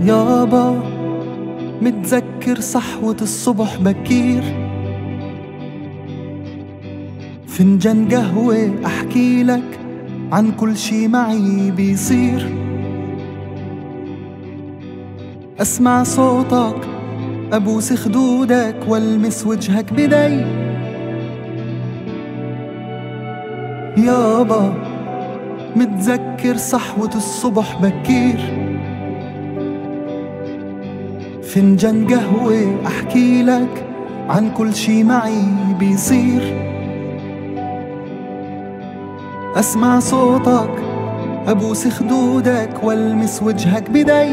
يابا متذكر صحوة الصبح بكير، فنجان قهوة أحكي لك عن كل شي معي بيصير، أسمع صوتك أبوس خدودك والمس وجهك بدي. يابا متذكر صحوة الصبح بكير، فنجان قهوة أحكي لك عن كل شي معي بيصير، أسمع صوتك أبوس خدودك والمس وجهك بدي.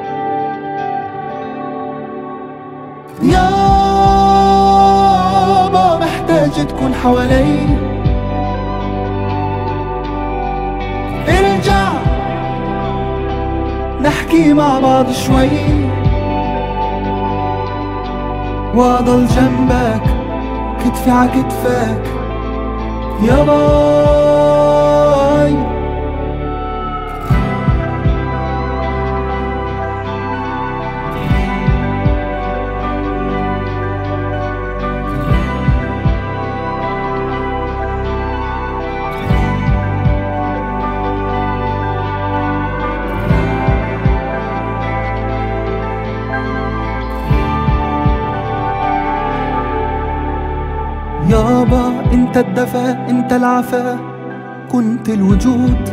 يابا محتاج تكون حوالي، ارجع نحكي مع بعض شوي، واضل جنبك كتفي ع كتفك يا باي. يابا انت الدفا انت العفا كنت الوجود،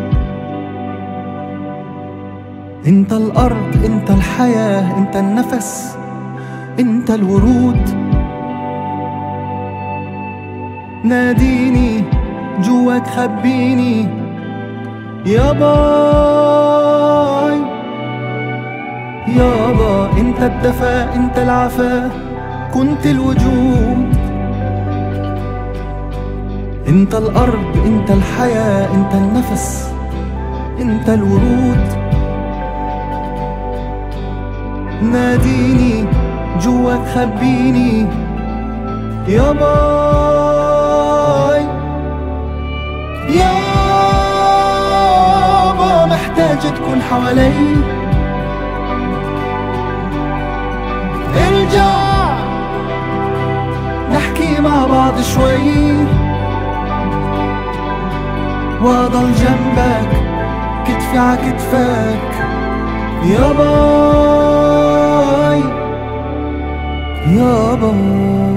انت الارض انت الحياة انت النفس انت الورود. ناديني جواك خبيني يا باي. يابا انت الدفا انت العفا كنت الوجود، انت الارض انت الحياة انت النفس انت الورود. ناديني جواك خبيني يا باي. يابا محتاج تكون حوالي، ارجع نحكي مع بعض شوي، واضل جنبك كتفي ع كتفك يا باي يا باي.